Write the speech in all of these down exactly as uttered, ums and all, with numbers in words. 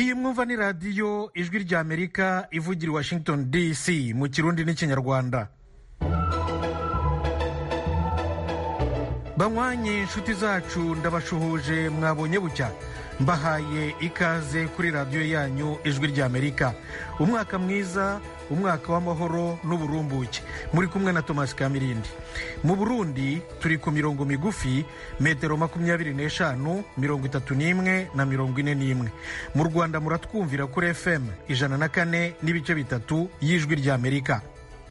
iyi mwumva ni radiyo ijwi ry'Amerika ivugira i Washington D C mu Kirundi n'Ikinyarwanda. Banywanyi inshuti zacu ndabashuhuje, mwabonye bucya, mbahaye ikaze kuri radiyo yanyu ijwi ry'Amerika. Umwaka mwiza, umwaka w'amahoro n'uburumbuke. Muri kumwe na Thomas Kamirindi. Mu Burundi turi ku mirongo migufi, metero makumyabiri n'eshanu, mirongo itatu n'imwe na mirongo ine n'imwe. Mu Rwanda muratwumvira kuri F M ijana na kane n'ibice bitatu y'ijwi ry'Amerika.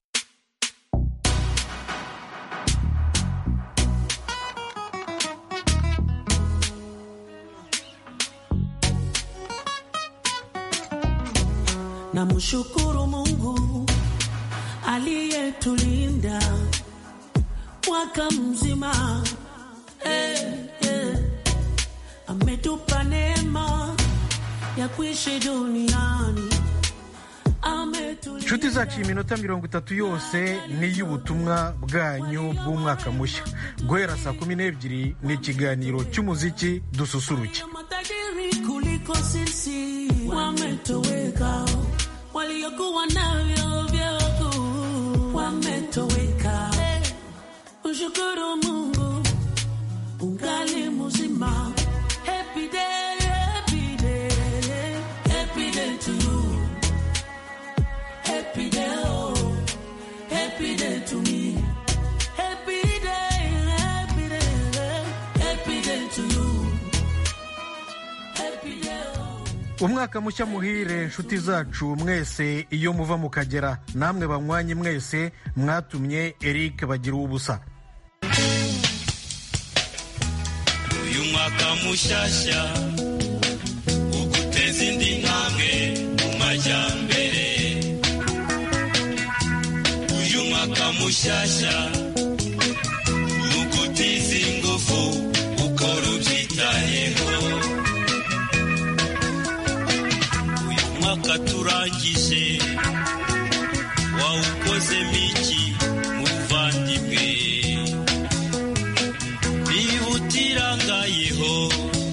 Namshukuru Mungu aliyetulinda mwaka mzima, eh, eh. Ametupa neema ya kuishi duniani. Nshuti zacu, iminota mirongo itatu yose ni y'ubutumwa bwanyu bw'umwaka mushya. Guhera saa kumi n'ebyiri ni ikiganiro cy'umuziki dususuruke. Kuliko sisi wametoweka, waliokuwa navyo vyote wametoweka. Ushukuru Mungu ungali mzima. Happy day, happy day, happy day to you. Happy day, oh, happy day to me. Happy day, happy day, happy day to you. Happy day, oh. Umwaka mushya muhire nshuti zacu mwese iyo muva mu Kagera, namwe banywanyi mwese mwatumye Eric bagira ubusa. Uyu mwaka mushasha uguteza indi ntambwe mu majyambere. Uyu mwaka mushasha ugutiza ingufu ukora ubyitayeho. Uyu mwaka turangije wawukoze miki muvandimwe, bihutirangayeho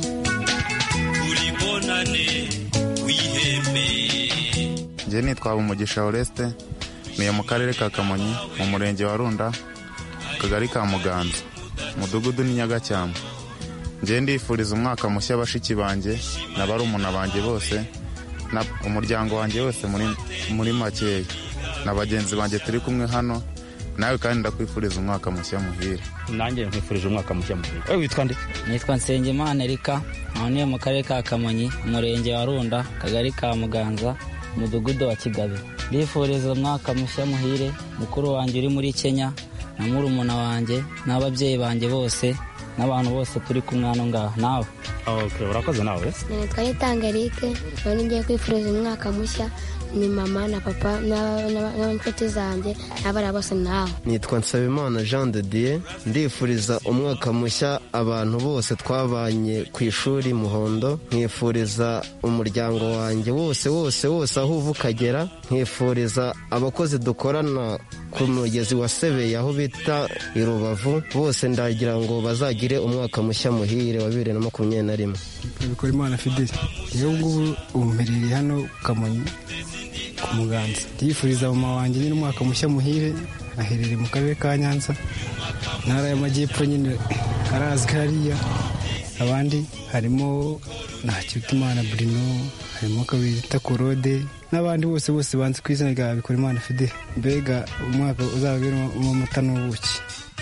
uribonane wiheme. Nje nitwa Umugisha Oreste, ni mu karere ka Kamonyi, mu murenge wa Runda, kagari ka Muganza, mudugudu ni Nyagacyama. Nje ndifuriza umwaka mushya bashiki banje na barumuna banje bose, na umuryango wanje wose muri muri makeya, na bagenzi banje turi kumwe hano. Nawe kandi ndakwifuriza umwaka mushya muhire. Nanjye nkwifurije umwaka mushya muhire. Ewe witwa nde? Nitwa Nsengimana Erika, none mu karere ka Kamonyi, umurenge wa Runda, kagari ka Muganza, mudugudu wa Kigabe. Ndifuriza umwaka mushya muhire mukuru wanjye uri muri Kenya, na murumuna wanjye n'ababyeyi banjye bose n'abantu bose turi kumwe hano ngaha. Nawe? Okay, urakoze nawe. Nitwa Nitanga Eric, none ngiye kwifuriza umwaka mushya ni mama na papa n'ab'inshuti zanjye n'abari bose. Nawe? Nitwa Nsabimana Jean de Dieu, ndifuriza umwaka mushya abantu bose twabanye ku ishuri Muhondo, nkifuriza umuryango wanjye wose wose wose aho uva ukagera, nkifuriza abakozi dukorana ku mugezi wa Sebeye aho bita i Rubavu, bose ndagira ngo bazagire umwaka mushya muhire wa bibiri na makumyabiri na rimwe. Bikorimana Fidel, yewe ngubu umperereye hano Kamonyi ku Muganza. Ndifuriza mama wanjye ni umwaka mushya muhire, aherereye mu karere ka Nyanza, ntara y'Amajyepfo nyine arazwi hariya. Abandi harimo Ntakirutimana Bruno, harimo Kabirita Korode n'abandi bose bose banze ku izina rya Bikorimana Fidel. Mbega umwaka uzabera mu mata n'ubuki.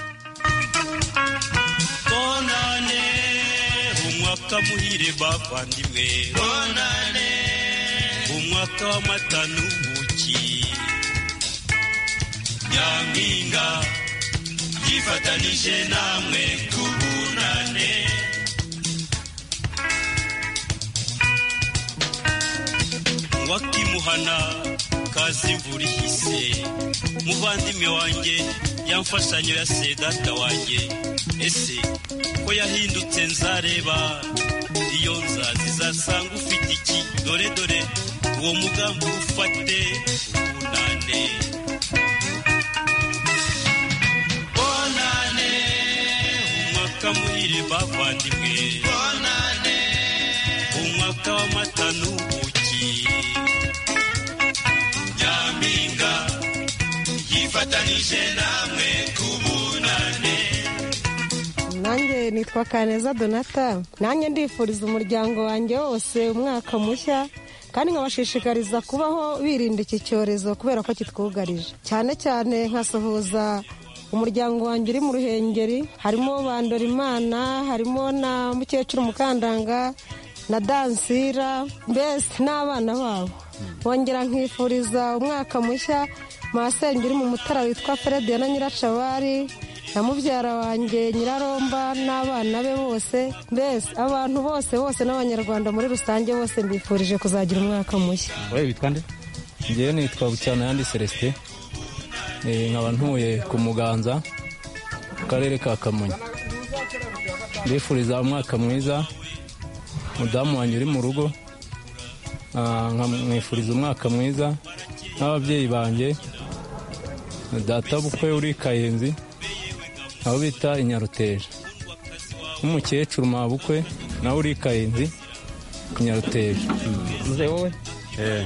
Bonane umwaka muhire bavandimwe, bonane umwaka w'amata n'ubuki. Nyampinga yifatanije namwe kubunane. Wakimuhana kazi imvura ihise, muvandimwe wanjye yamfashanyo ya se data wanjye. Ese ko yahindutse nzareba, iyo nzazi zasanga ufite iki? Dore dore uwo mugambi ufate ubunane. Bonane umwaka muhire bavandimwe, bonane umwaka w'amata n'ubuki. dufatanije namwe kubunane. Nanjye nitwa Kaneza Donata, nanjye ndifuriza umuryango wanjye wose umwaka mushya kandi nkabashishikariza kubaho birinda iki cyorezo kubera ko kitwugarije. Cyane cyane nkasuhuza umuryango wanjye uri mu Ruhengeri, harimo Bandorimana, harimo na Mukecuru Mukandanga na Dansira, mbese n'abana babo. Bongera nkifuriza umwaka mushya masenge uri mu Mutara witwa Frede na Nyiracabari na mubyara wanjye Nyiraromba n'abana be bose, mbese abantu bose bose n'abanyarwanda muri rusange bose mbifurije kuzagira umwaka mushya. Wewe witwa nde? Ngewe nitwa Bucyana Yandi Celestin, nkaba ntuye ku Muganza mu karere ka Kamonyi. Ndifuriza umwaka mwiza mudamu wanjye uri mu rugo, nkamwifuriza umwaka mwiza n'ababyeyi banjye, data bukwe uri Kayenzi aho bita Inyaruteje, n'umukecuru mabukwe nawe uri Kayenzi Inyaruteje. Muze wowe? Eh.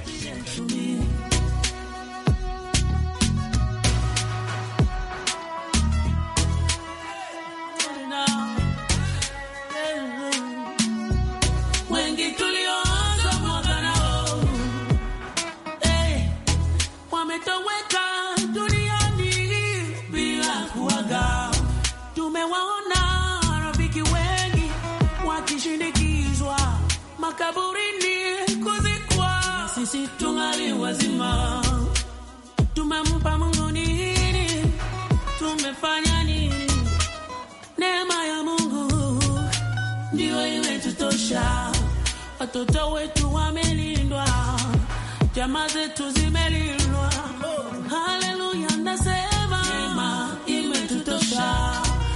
Sisi tungali wazima, tumempa Mungu nini? Tumefanya nini? Neema ya Mungu ndio imetutosha. Watoto wetu wamelindwa, jamaa zetu zimelindwa. Haleluya, nasema neema imetutosha.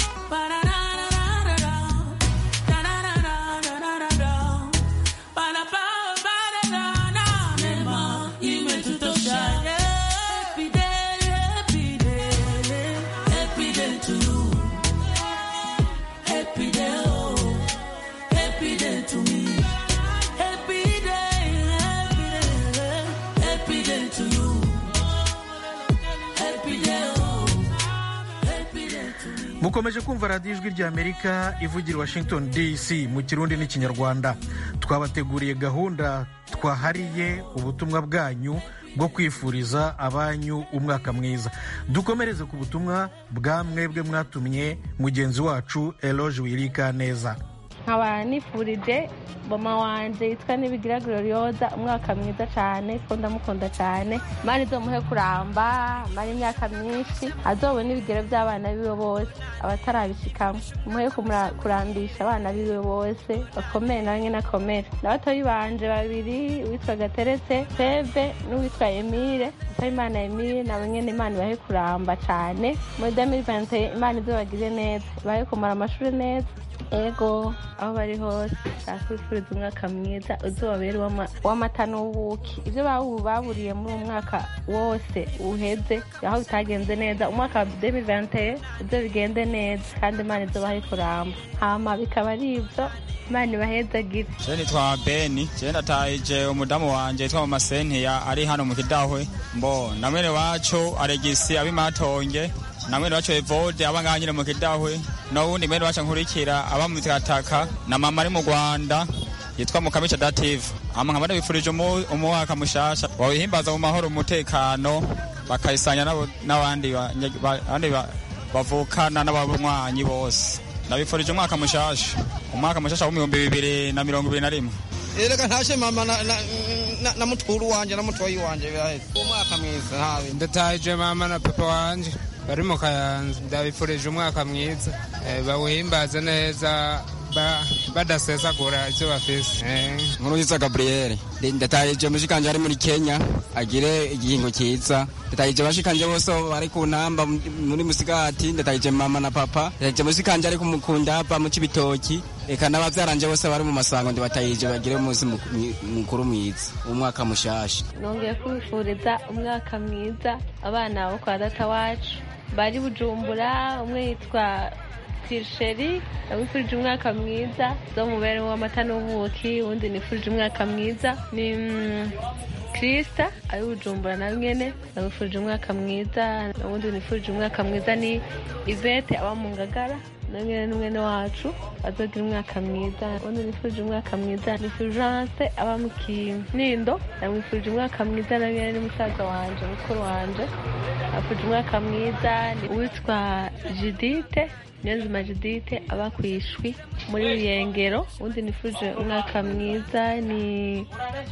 Mukomeje kumva radiyo ijwi ry'Amerika ivugira Washington D C mu Kirundi n'Ikinyarwanda. Twabateguriye gahunda twahariye ubutumwa bwanyu bwo kwifuriza abanyu umwaka mwiza. Dukomereze ku butumwa bwa mwebwe mwatumye mugenzi wacu Eloge Wirika neza. Nkaba nifurije mama wanje yitwa Nibigira Gloriosa umwaka mwiza cyane, ko ndamukunda cyane. Mani zomuhe kuramba, mari imyaka myinshi, azobona ibigero by'abana biwe bose abatarabishikamo. Muhe kurambisha abana biwe bose bakomere nawe nyine akomere. N'abatoyi banje babiri witwa Gateretse Febe n'uwitwa Emile, Imana Emile nawe nyine Imana bahe kuramba cyane. Muri deux mille vingt et un Imana izobagize neza, bahe kumara amashuri neza. Ego aho bari hose akwifuriza umwaka mwiza uzobabere w'amata n'ubuki. Ibyo baburiye muri umwaka wose uheze aho bitagenze neza, umwaka wa deux mille vingt et un ibyo bigende neza kandi Imana izobahe kuramba. Hama bikaba ari ibyo Imana ibahezagire. Je nitwa Beni, je ndataje umudamu wanje yitwa Mama Sentia ari hano mu Kidahwe. Mbo na mwene wacu Aregisi abimatonge, na mwene wacu Evode abanga nyine mu Kidahwe, no wundi mwene wacu nkurikira aba mu Kataka, na mama ari mu Rwanda yitwa Mukamisha Dative. Ama nkabana bifurije umwaka mushasha wahimbaza mu mahoro umutekano, bakayisanya n'abandi abandi bavukana n'abanywanyi bose. Nabifurije umwaka mushasha, umwaka mushasha wa bibiri na mirongo ibiri na rimwe. Erega ntashe mama na na na muturu wanje na mutoyi wanje baheze umwaka mwiza. Hawe ndataje mama na papa wanje bari mu Kayanza, ndabifurije umwaka mwiza, bawuhimbaze neza badasesagura icyo bafise. Nkuru yitwa Gabriel, ndataje mushikanje ari muri Kenya agire igihingo cyiza. Ndataje bashikanje bose bari ku ntamba muri Musigati, ndataje mama na papa, ndataje mushikanje ari kumukunda hapa mu Cibitoki, eka n'abavyaranje bose bari mu Masango ndibataje bagire umunsi mukuru mwiza umwaka mushasha. Nongeye kwifuriza umwaka mwiza abana bo kwa data wacu bari Bujumbura, umwe yitwa Tirsheri, abifurije umwaka mwiza zo mubere w'amata n'ubuki. Undi nifurije umwaka mwiza ni Krista ari Bujumbura nawe nyene ndamwifurije umwaka mwiza. Ubundi nifurije umwaka mwiza ni Ivete aba mu Ngagara nawe nyene n'umwene wacu azogira umwaka mwiza. Ubundi nifurije umwaka mwiza ni Fulgence aba mu Kinindo ndamwifurije umwaka mwiza nawe nyene ni musaza wanje mukuru wanje. Afurije umwaka mwiza ni uwitwa Judite Niyonzima Judite aba kwishwi muri Ruyengero. Ubundi nifurije umwaka mwiza ni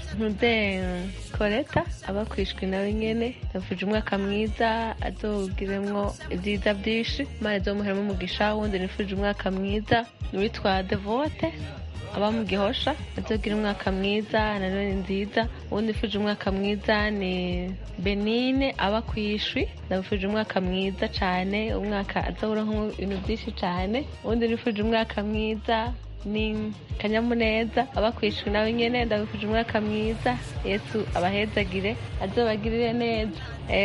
Ntude Koleta aba kwishwi nawe nyene ndamufurije umwaka mwiza azogiremwo ibyiza byinshi Imana izomuheremo umugisha. Ubundi nifurije umwaka mwiza ni uwitwa Devote aba mu Gihosha azogira umwaka mwiza na none nziza. Ubundi nifurije umwaka mwiza ni Benine aba kwishwi ndamufurije umwaka mwiza cyane, umwaka azoronka ibintu byinshi cyane. Ubundi nifurije umwaka mwiza ni Kanyamuneza aba kwishwi nawe nyene ndamufurije umwaka mwiza. Yesu abahezagire azobagirire neza.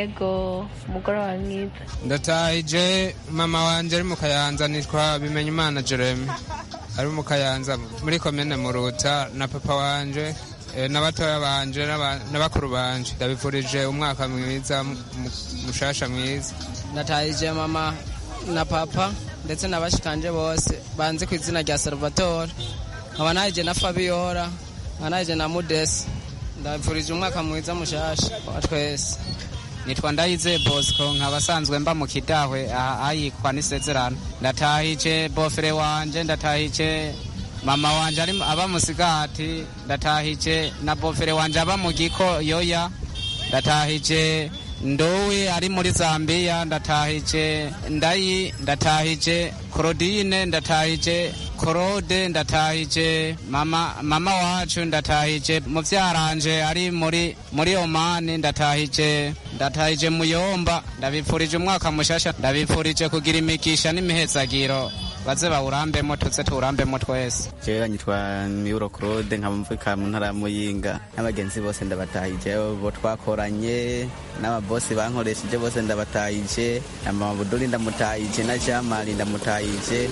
Ego umugoroba mwiza. Ndatahije mama wanje ari mu Kayanza nitwa Bimenyimana Jeremy ari mu Kayanza muri komine Muruta na papa wanje n'abatoya banje n'abakuru banje ndabifurije umwaka mwiza mushasha mwiza. Ndatahije mama na papa ndetse n'abashikanje bose banze ku izina rya Salvatore, nkaba nahije na Fabiola, nkaba nahije na Mudesi. Ndabifurije umwaka mwiza mushasha wa twese. Nitwa Ndayize Bosco nkaba sanzwe mba mu Kidahwe ayikwa n'isezerano. Ndatahije bofere wanje, ndatahije mama wanje ari aba musigati, ndatahije na bofere wanje aba mu Giko yoya, ndatahije Ndowe ari muri Zambia, ndatahije Ndayi, ndatahije Claudine, ndatahije Claude, ndatahije mama mama wacu, ndatahije muvyaranje ari muri muri Oman, ndatahije ndatahije Muyomba. Ndabifurije umwaka mushasha, ndabifurije kugira imigisha n'imihezagiro baze bawurambemo tuze turambemo twese. Jewe nyitwa Miuro Claude nkaba mvuka mu ntara ya Muyinga, n'abagenzi bose ndabatahije bo twakoranye n'ababosi bankoresheje bose ndabatahije, na mama Buduri ndamutahije, na Jamali ndamutahije,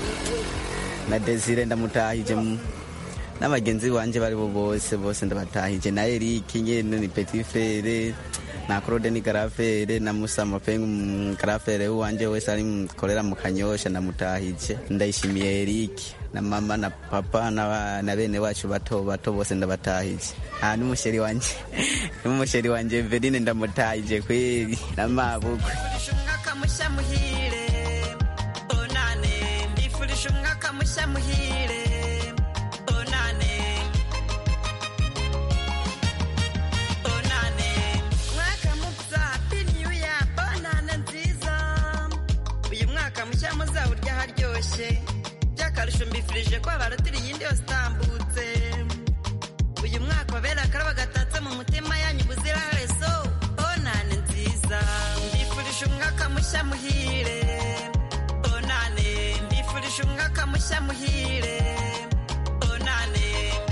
na Desire ndamutahije, n'abagenzi banje bari bo bose bose ndabatahije, na Eric nyene ni Petit Frere, na Claude ni Garafere, na Musa Mapengu Garafere wanje wese ari mukorera mu Kanyosha ndamutahije. Ndayishimiye Eric na mama na papa na, na bene wacu bato bato bose ndabatahije. Ah n'umusheri wanje n'umusheri wanje Everine ndamutahije kweri na mabukwe. Umwaka mushya muhire onane mbifurije umwaka mushya muhire onane onane mwaka mupfa happy new year banana nziza. Uyu mwaka mushya muzawurya haryoshye by'akarusho mbifurije ko abarutira iyindi yose itambutse. Uyu mwaka wabera akaraba gatatse mu mutima yanyu buzira reso onane nziza. Mbifurije umwaka mushya muhire onane mbifurije umwaka mushya muhire onane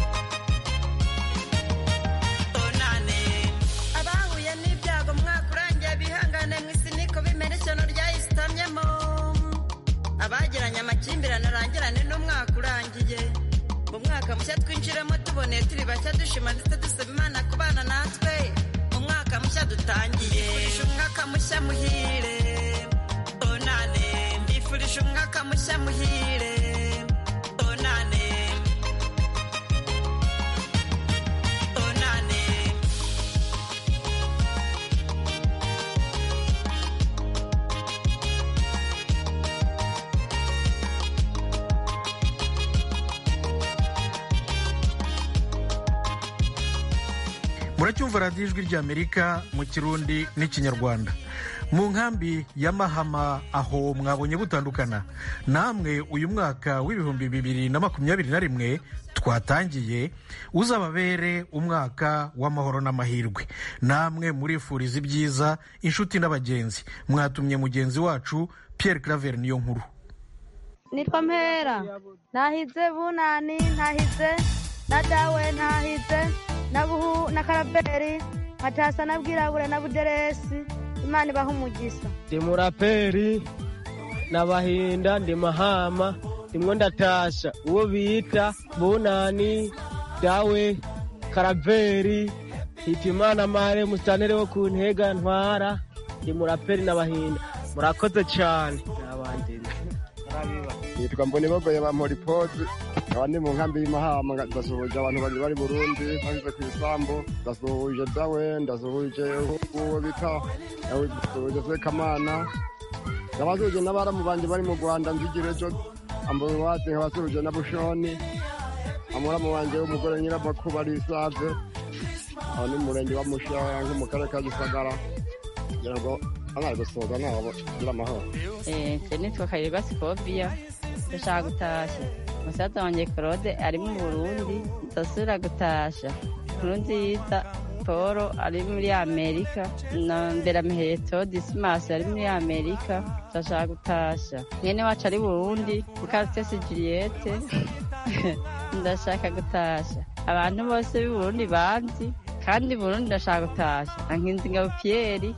onane. Abahuye n'ibyago mwaka urangiye bihangane mu isi niko bimera ishyano ryayisitamyemo. Abagiranye amakimbirane arangirane n'umwaka urangiye. Mu mwaka mushya twinjiremo tuboneye turi bashya dushima ndetse dusaba Imana kubana natwe. Umwaka mushya dutangiye mbifurije umwaka mushya muhire onane mbifurije umwaka mushya muhire onane onane. muracyumva radiyo ijwi ry'Amerika mu Kirundi n'Ikinyarwanda. Mu nkambi ya Mahama aho mwabonye butandukana namwe, uyu mwaka w'ibihumbi bibiri na makumyabiri na rimwe twatangiye uzababere umwaka w'amahoro n'amahirwe. Namwe murifuriza ibyiza inshuti n'abagenzi. Mwatumye mugenzi wacu Pierre Claver niyo nkuru. Nitwa Mpera, nahize Bunani, nahize na dawe, nahize na buhu na Karaberi, atasa na Bwirabure na Buderesi. Imana ibaha umugisha. Ndi muraperi n'abahinda, ndi Mahama, ndimwo ndatasha uwo bita Bunani, dawe, Karaberi, Hitimana Mare mustanere wo ku Ntega Ntwara ndi muraperi n'abahinda murakoze cyane n'abandi yitwa Mbonibogoye ba Moripozi abandi mu nkambi y'Imahama ndasuhuje abantu bari bari Burundi banze ku isambu ndasuhuje dawe ndasuhuje uwo bita yawe ndasuhuje Sekamana ndabasuhuje n'abaramu banje bari mu Rwanda nzigirejo ambaye wate nkabasuhuje na Bushoni amuramu wanje w'umugore nyirabakuba ari Save aho ni murenge wa Mushaya nko mu karere ka Gisagara kugira ngo abari gusoza nabo gira amahoro. Eh, nitwa Kayirwa Sicovia ndashaka gutasha musaza wanjye Claude ari mu Burundi ndasubira gutasha Nkurunziza Paul ari muri Amerika na Mberamuheto Dismas ari muri Amerika ndashaka gutasha mwene wacu ari Burundi Kartesi Juliette ndashaka gutasha abantu bose b'i Burundi banzi kandi Burundi ndashaka gutasha Nkinzingabo Pierre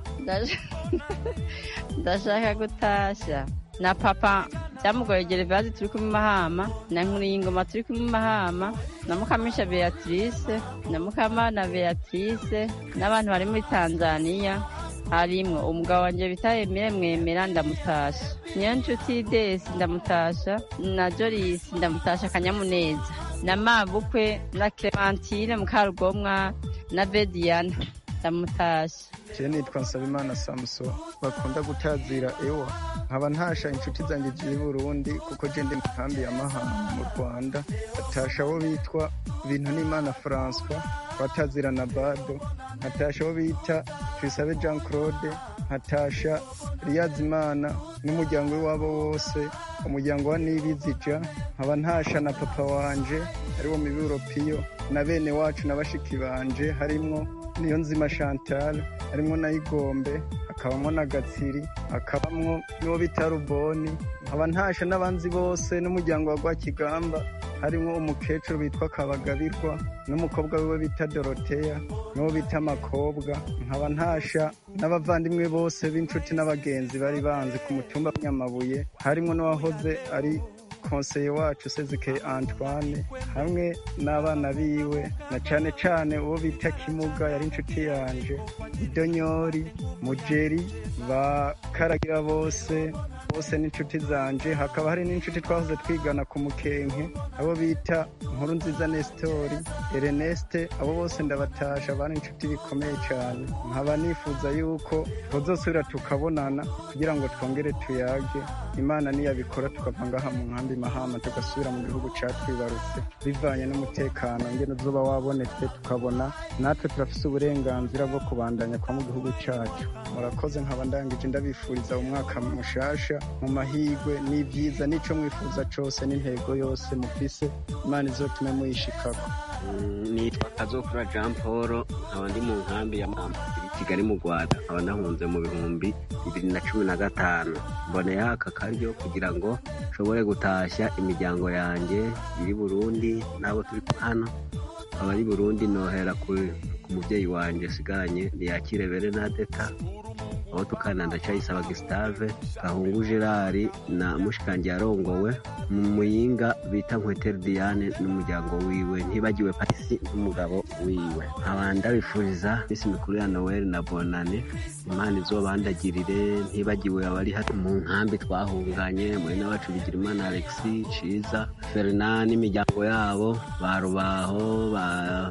ndashaka gutasha na papa byamugoye Gervase turi kumwe Mahama na Nkuriyingoma turi kumwe Mahama na Mukamisha Beatrice na Mukamana Beatrice n'abantu bari muri Tanzania harimwo umugabo wanje bita Emile Mwemera ndamutasha niyo nshuti Desi ndamutasha na Joris ndamutasha Kanyamuneza na Mabukwe na Clementine Mukarugomwa na Bediana ndamutasha. Je nitwa Nsabimana Samson bakunda gutazira ewa nkaba ntasha inshuti zanjye z'i Burundi kuko je ndi mu kambi ya Mahama mu Rwanda atasha wo bitwa Bintu n'Imana François batazira na Bado atasha wo bita Twisabe Jean Claude atasha Riyazimana n'umuryango wabo wose umuryango wa Nibizija nkaba ntasha na papa wanje ari wo Miburo Pio na bene wacu n'abashiki banje harimwo niyo nzima Chantal harimwo na Igombe hakabamwo na Gatsiri hakabamwo n'uwo bita Ruboni nkaba ntasha n'abanzi bose n'umuryango wa Rwakigamba harimwo umukecuru bitwa Kabagabirwa n'umukobwa wiwe bita Dorotea n'uwo bita Makobwa nkaba ntasha n'abavandimwe bose b'inshuti n'abagenzi bari banzi ku mutumba Nyamabuye harimwo n'uwahoze ari konseye wacu Sezike Antoine hamwe n'abana biwe na cane cane uwo bita Kimuga yari inshuti yanje Idonyori Mujeri ba Karagira bose bose n'inshuti zanje hakaba hari n'inshuti twahoze twigana ku Mukenke abo bita Nkurunziza Nestori Erneste abo bose ndabatasha bari inshuti bikomeye cyane nkaba nifuza yuko tuzosubira tukabonana kugira ngo twongere tuyage Imana niyabikora tukava ngaha mu nkambi Mahama tugasubira mu gihugu catwibarutse bivanye n'umutekano ngene uzoba wabonetse tukabona natwe turafise uburenganzira bwo kubandanya kwa mu gihugu cacu. Murakoze nkaba ndangije ndabifuriza umwaka mushasha mu mahigwe n'ibyiza n'ico mwifuza cose n'intego yose mufise Imana izotume muyishikako. Nitwa Kazokura Jean Paul nkaba ndi mu nkambi ya Mahama Kigali mu Rwanda nkaba ndahunze mu bihumbi bibiri na cumi na gatanu mboneye aka karyo kugira ngo nshobore gutashya imiryango yanjye iri Burundi nabo turi hano abari Burundi nohera ku muvyeyi wanje sigaranye Ntiyakire Bernadetta aho tukana ndacayisaba Gustave Gahungu Gerard na mushikanje yarongowe mu Muyinga bita Nkweter Diane n'umuryango wiwe ntibagiwe Patrice n'umugabo wiwe abanda bifuriza isi mikuru ya Noel na Bonane Imana izobandagirire ntibagiwe abari hati mu nkambi twahunganye mwene wacu Bigirimana Alexis Ciza Fernand n'imiryango yabo barubaho ba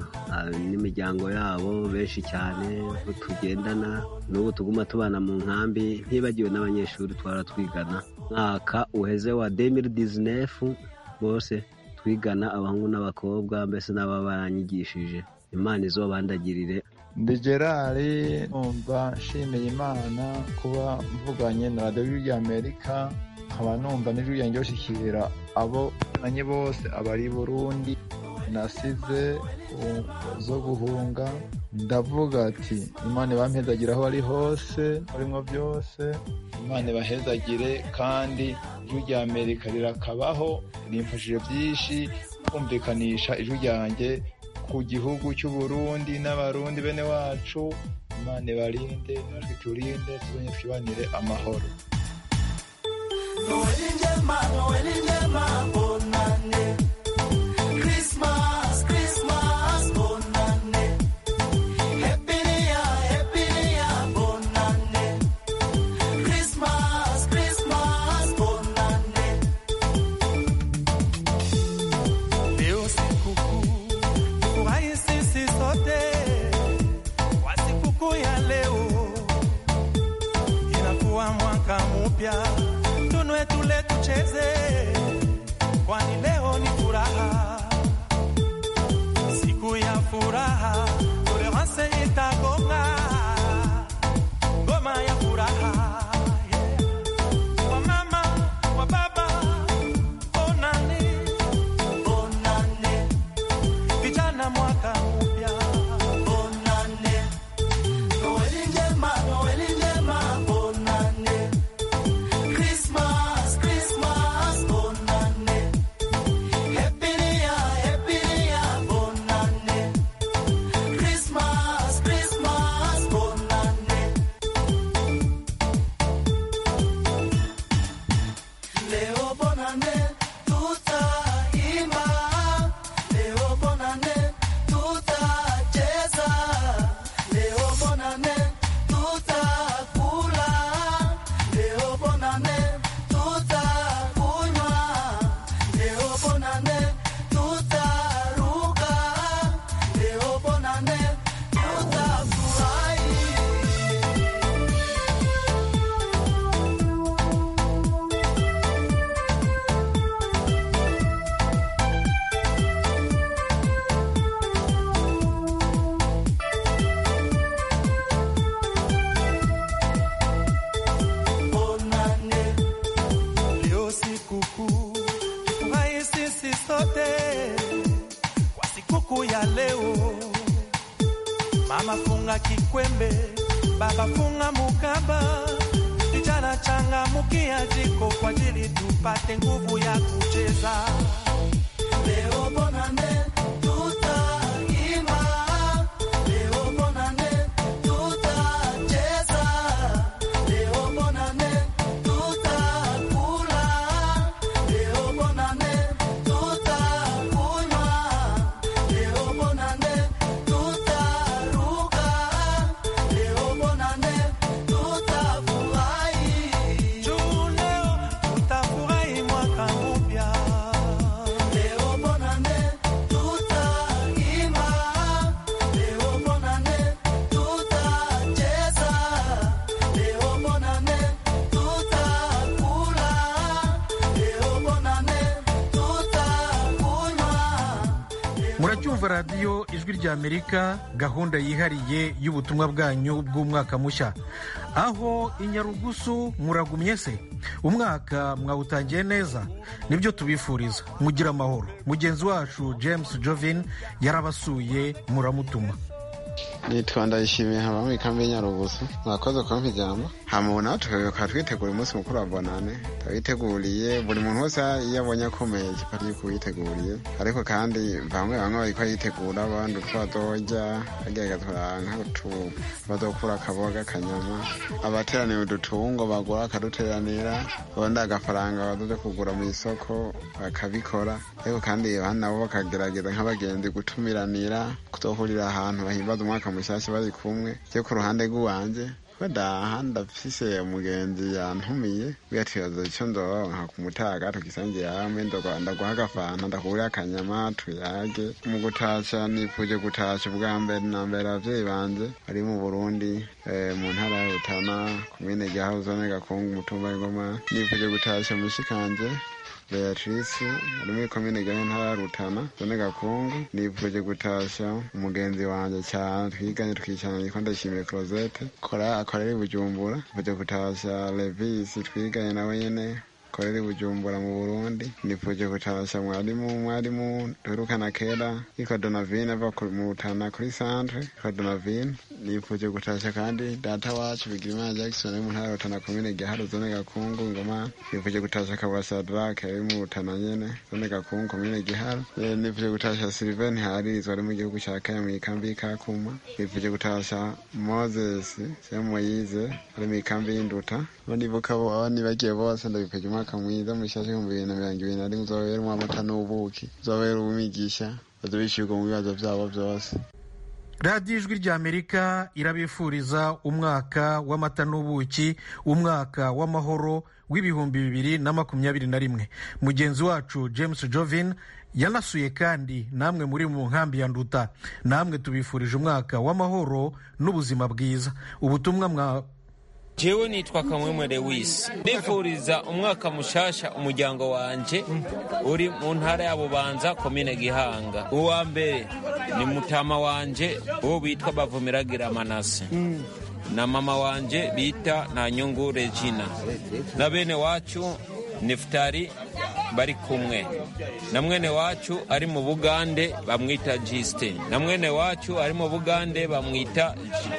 n'imiryango yabo benshi cyane tugendana n'ubu tuguma tubana mu nkambi ntibagiwe n'abanyeshuri twara twigana mwaka uheze wa deux mille dix-neuf bose twigana abahungu n'abakobwa mbese n'ababanyigishije Imana izobandagirire. Ndi Gerard numva nshimiye Imana kuba mvuganye na radiyo y'Amerika nkaba numva n'ijwi ryanjye bashikira abo nanye bose abari Burundi nasize zo guhunga ndavuga ati Imana ibampezagira aho ari hose barimo byose Imana ibahezagire kandi ijwi rya Amerika rirakabaho rimfashije byinshi kumvikanisha ijwi ryanjye ku gihugu cy'u Burundi n'abarundi bene wacu Imana ibarinde natwe turinde tuzonye twibanire amahoro. Noel njema, Noel njema, bonane Christmas, Christmas, bonane wa mwaka mpya, tunwe tule tucheze, kwani leo ni furaha, siku ya furaha, tolerance itagonga ngoma ya furaha. Mama funga kikwembe, baba funga mukaba, vijana changa mukia jiko kwa ajili tupate nguvu ya kucheza. Leo bonane tutaimba, leo bonane tutacheza, leo bonane tutakula, leo bonane tutakunywa, leo bonane muracyumva radiyo ijwi rya Amerika, gahunda yihariye y'ubutumwa bwanyu bw'umwaka mushya. Aho inyarugusu muragumye se, umwaka mwawutangiye neza? Nibyo tubifuriza, mugira amahoro. Mugenzi wacu James Jovin yarabasuye, muramutuma. Nitwa Ndayishimiye haba mu ikambi y'Inyarugusu. Mwakoze kumpa ijambo. Hamuna tukaba twitegura umunsi mukuru wa bonane. Tawiteguriye buri muntu wese yabonye akomeye kipari kuyiteguriye. Ariko kandi bamwe bamwe bariko yitegura abandi twadoja agega twaranka utu bazokura akaboga kanyama. Abateraniye udutungo bagura akaduteranira, bonda agafaranga badoje kugura mu isoko bakabikora. Ariko kandi abana bo bakagerageza nk'abagenzi gutumiranira kuzohurira ahantu bahimbaza umwaka mushasha bari kumwe. Cyo ku ruhande rw'uwanje wenda ndafise umugenzi yantumiye biyatibaza icyo ndoronka ku mutaga tugisangira hamwe ndaguha agafanta ndakura akanyama tuyage. Mu gutasha nipfuje gutasha ubwa mbere na mbere abavyeyi banje bari mu Burundi mu ntara ya Rutana komine Gihaho zone Gakungu umutumba w'Ingoma. Nipfuje gutasha mushikanje Beatrice ari muri komine Gihaho ntara ya Rutana zone Gakungu. Nipfuje gutasha umugenzi wanje cyane twiganye twicana niko Ndayishimiye Closette kora akorera i Bujumbura. Nipfuje gutasha Levis twiganye nawe nyene korera i Bujumbura mu Burundi. Nipfuje gutasha mwarimu mwarimu duherukana kera yitwa Donavine ava mu Rutana kuri centre yitwa Donavine. Nipfuje gutasha kandi data wacu Bigirimana Jackson ari mu ntara ya Rutana komine Gihaho zone Gakungu Ngoma. Nipfuje gutasha Kabasha Drake ari mu Rutana nyene zone Gakungu komine Gihaho. Nipfuje gutasha Sylvain Harizwa ari mu gihugu cya Kenya mu ikambi y'Ikakuma. Nipfuje gutasha Moses Semoyize ari mu ikambi y'Induta. Ndibuka abo abandi bagiye bose ndabipfuje umwaka mwiza mushashe mu bibiri na mirongo ibiri na rimwe uzobera mu amata n'ubuki, uzobera ubumigisha, bazobishirwa mu bibazo byabo byose. radiyo ijwi rya Amerika irabifuriza umwaka w'amata n'ubuki, umwaka w'amahoro w'ibihumbi bibiri na makumyabiri na rimwe. Mugenzi wacu James Jovin yanasuye kandi namwe muri mu nkambi ya Nduta. Namwe tubifurije umwaka w'amahoro n'ubuzima bwiza. Ubutumwa mwa jewe nitwa Kamwemwe Lewis, ndifuriza umwaka mushasha umuryango wanje uri mu ntara ya Bubanza komine Gihanga. Uwa mbere ni mutama wanje uwo bitwa Bavumiragira Manase na mama wanje bita Ntanyungu Regina na bene wacu Neftari bari kumwe na mwene wacu ari mu Bugande bamwita Jiste na mwene wacu ari mu Bugande bamwita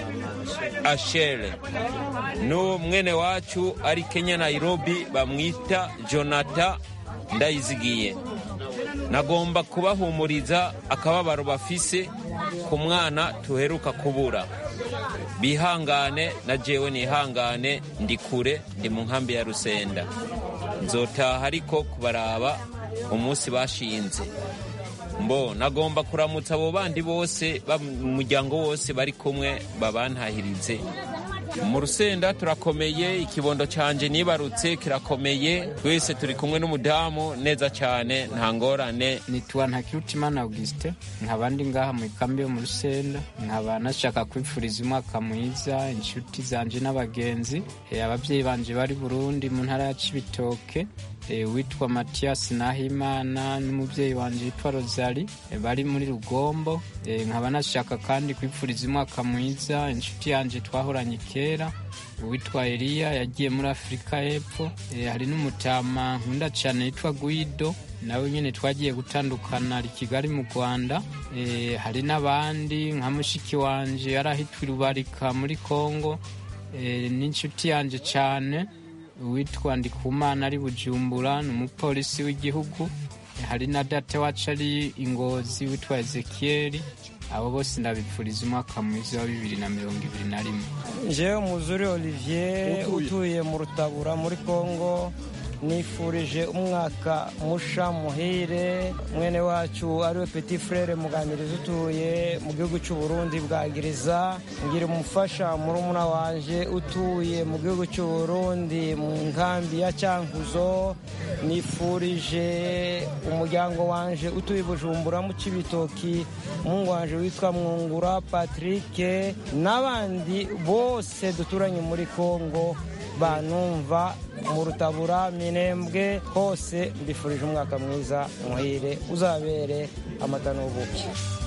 Ashere no mwene wacu ari Kenya Nairobi bamwita Jonathan Ndayizigiye. Nagomba kubahumuriza akababaro bafise ku mwana tuheruka kubura. Bihangane na jewe nihangane, ndi kure, ndi mu nkambi ya Rusenda. Nzotaha ariko kubaraba umunsi bashinze. Mbo nagomba kuramutsa abo bandi bose mu muryango wose bari kumwe babantahirize. Mu Rusenda turakomeye, ikibondo canje nibarutse kirakomeye, twese turi kumwe n'umudamu neza cyane nta ngorane. Nitwa Ntakirutimana Auguste, nkabandi ngaha mu ikambi yo mu Rusenda, nkaba nashaka kwipfuriza umwaka mwiza inshuti zanje n'abagenzi, abavyeyi banje bari Burundi mu ntara ya Cibitoke, E, witwa Mathias Nahimana n'umuvyeyi wanje yitwa Rosalie e, bari muri Rugombo. E, nkaba nashaka kandi kwipfuriza umwaka mwiza inshuti yanje twahoranye kera witwa Elia yagiye muri Afrika y'Epfo. E, hari n'umutama nkunda cyane yitwa Guido nawe nyene twagiye gutandukana ari Kigali mu Rwanda. E, hari n'abandi nka mushiki wanje yarahitwa Rubarika muri Kongo, e, n'inshuti yanje cyane witwa Ndikumana ari Bujumbura n'umupolisi w'igihugu. Hari na data wacu ari Ingozi witwa Ezekieli. Abo bose ndabipfuriza umwaka mwiza wa bibiri na mirongo ibiri na rimwe. Jewe Muzuri Olivier utuye mu Rutabura muri Kongo, nifurije umwaka musha muhire mwene wacu ariwe Petit Frere Muganiriza utuye mu gihugu cy'u Burundi bwagiriza. Ngira umufasha murumuna wanje utuye mu gihugu cy'u Burundi mu nkambi ya Cyankuzo. Nifurije umuryango wanje utuye Bujumbura mu Cibitoki, mungu wanje witwa Mwungura Patrick n'abandi bose duturanye muri Kongo banumva mu Rutabura Minembwe hose. Mbifurije umwaka mwiza muhire uzabere amata n'ubuki.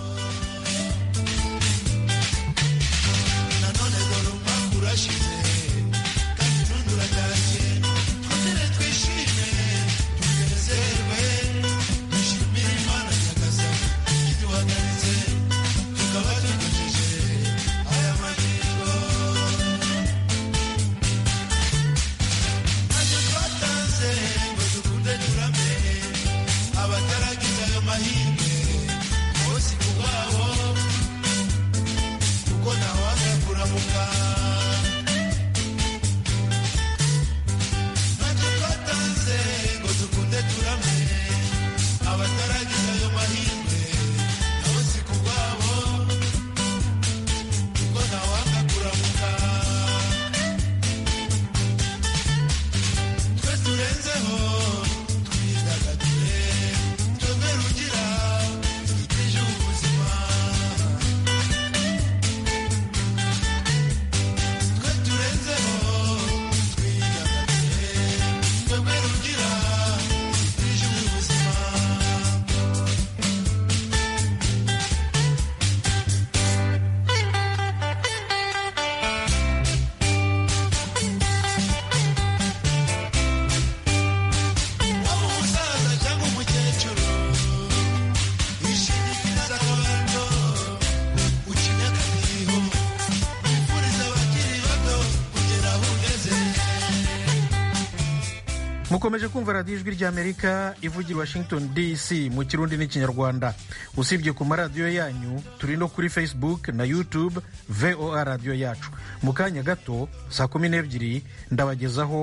mukomeje kumva radiyo ijwi ry'Amerika ivugira Washington D C mu kirundi n'ikinyarwanda. Usibye ku maradiyo yanyu turi no kuri Facebook na YouTube V O A radiyo yacu. Mu kanya gato saa kumi n'ebyiri ndabagezaho